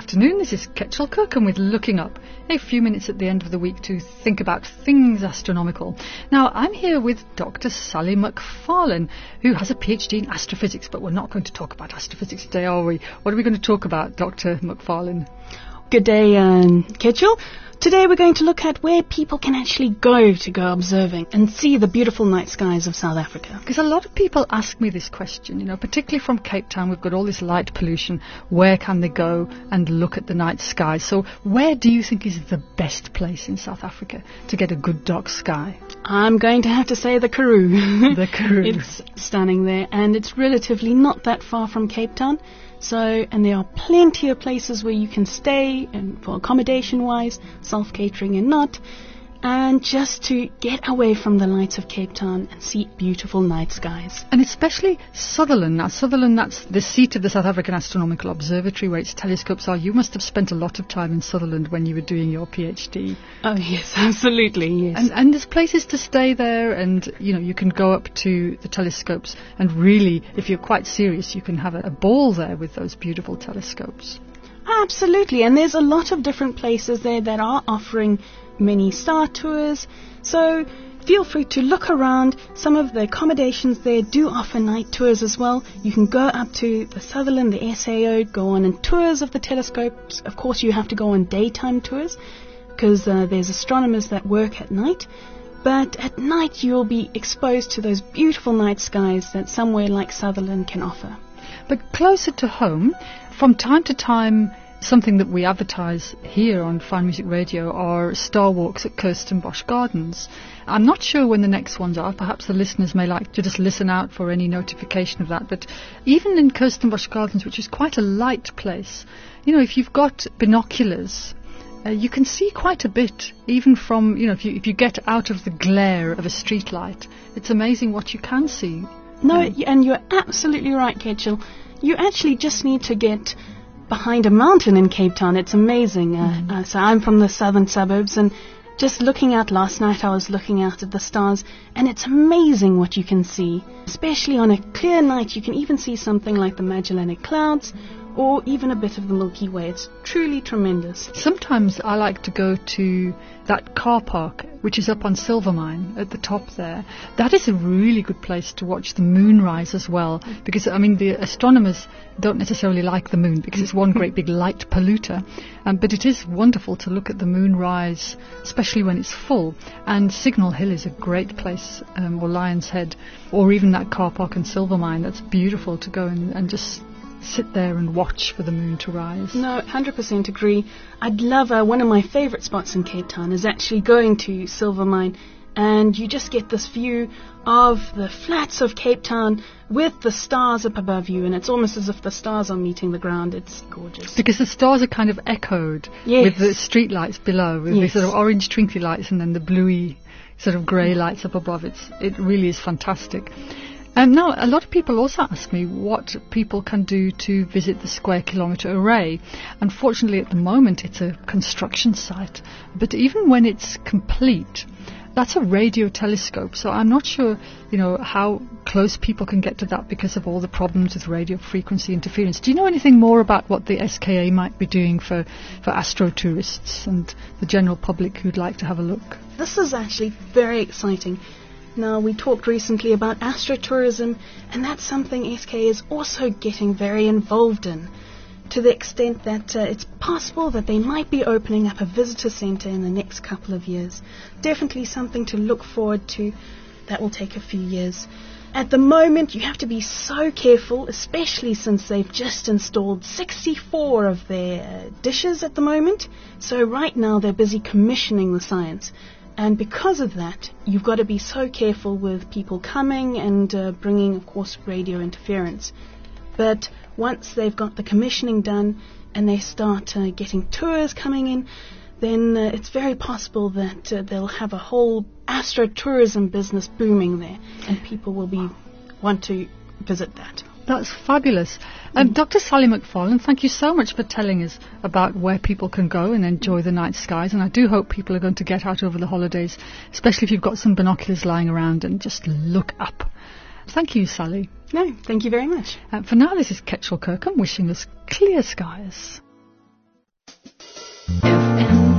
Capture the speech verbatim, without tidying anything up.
afternoon. This is Ketchel Kirkham with Looking Up, a few minutes at the end of the week to think about things astronomical. Now, I'm here with Doctor Sally McFarlane, who has a PhD in astrophysics, but we're not going to talk about astrophysics today, are we? What are we going to talk about, Doctor McFarlane? Good day, um, Ketchel. Today we're going to look at where people can actually go to go observing and see the beautiful night skies of South Africa. Because a lot of people ask me this question, you know, particularly from Cape Town. We've got all this light pollution. Where can they go and look at the night sky? So where do you think is the best place in South Africa to get a good dark sky? I'm going to have to say the Karoo. The Karoo. It's stunning there, and it's relatively not that far from Cape Town. So, and there are plenty of places where you can stay, and for accommodation-wise, self-catering and not, and just to get away from the lights of Cape Town and see beautiful night skies. And especially Sutherland. Now, Sutherland, that's the seat of the South African Astronomical Observatory, where its telescopes are. You must have spent a lot of time in Sutherland when you were doing your PhD. Oh, yes, absolutely, yes. And, and there's places to stay there, and, you know, you can go up to the telescopes, and really, if you're quite serious, you can have a, a ball there with those beautiful telescopes. Absolutely, and there's a lot of different places there that are offering many star tours, so feel free to look around. Some of the accommodations there do offer night tours as well. You can go up to the Sutherland, the S A O, go on and tours of the telescopes. Of course, you have to go on daytime tours because uh, there's astronomers that work at night, but at night you'll be exposed to those beautiful night skies that somewhere like Sutherland can offer. But closer to home, from time to time, something that we advertise here on Fine Music Radio are star walks at Kirstenbosch Gardens. I'm not sure when the next ones are. Perhaps the listeners may like to just listen out for any notification of that. But even in Kirstenbosch Gardens, which is quite a light place, you know, if you've got binoculars, uh, you can see quite a bit, even from, you know, if you, if you get out of the glare of a street light. It's amazing what you can see. No, um, and you're absolutely right, Ketchel. You actually just need to get behind a mountain in Cape Town. It's amazing. Uh, mm. uh, so I'm from the southern suburbs, and just looking out last night, I was looking out at the stars, and it's amazing what you can see. Especially on a clear night, you can even see something like the Magellanic Clouds, or even a bit of the Milky Way. It's truly tremendous. Sometimes I like to go to that car park, which is up on Silvermine at the top there. That is a really good place to watch the moon rise as well, because, I mean, the astronomers don't necessarily like the moon because it's one great big light polluter, um, but it is wonderful to look at the moon rise, especially when it's full. And Signal Hill is a great place, um, or Lion's Head, or even that car park in Silvermine. That's beautiful to go and, and just sit there and watch for the moon to rise. No, one hundred percent agree. I'd love, uh, one of my favourite spots in Cape Town is actually going to Silvermine, and you just get this view of the flats of Cape Town with the stars up above you, and it's almost as if the stars are meeting the ground. It's gorgeous. Because the stars are kind of echoed yes. with the street lights below, with yes. the sort of orange twinkly lights and then the bluey sort of grey lights up above. It's, it really is fantastic. Um, now, a lot of people also ask me what people can do to visit the Square Kilometre Array. Unfortunately, at the moment, it's a construction site. But even when it's complete, that's a radio telescope. So I'm not sure, you know, how close people can get to that because of all the problems with radio frequency interference. Do you know anything more about what the S K A might be doing for, for astro tourists and the general public who'd like to have a look? This is actually very exciting. Now, we talked recently about astrotourism, and that's something S K A is also getting very involved in, to the extent that uh, it's possible that they might be opening up a visitor centre in the next couple of years. Definitely something to look forward to. That will take a few years. At the moment, you have to be so careful, especially since they've just installed sixty-four of their uh, dishes at the moment. So right now, they're busy commissioning the science. And because of that, you've got to be so careful with people coming and uh, bringing, of course, radio interference. But once they've got the commissioning done and they start uh, getting tours coming in, then uh, it's very possible that uh, they'll have a whole astrotourism business booming there, and people will be want to visit that. That's fabulous. Um, Doctor Sally McFarlane, thank you so much for telling us about where people can go and enjoy the night skies. And I do hope people are going to get out over the holidays, especially if you've got some binoculars lying around, and just look up. Thank you, Sally. No, thank you very much. Uh, for now, this is Ketchel Kirkham wishing us clear skies. F M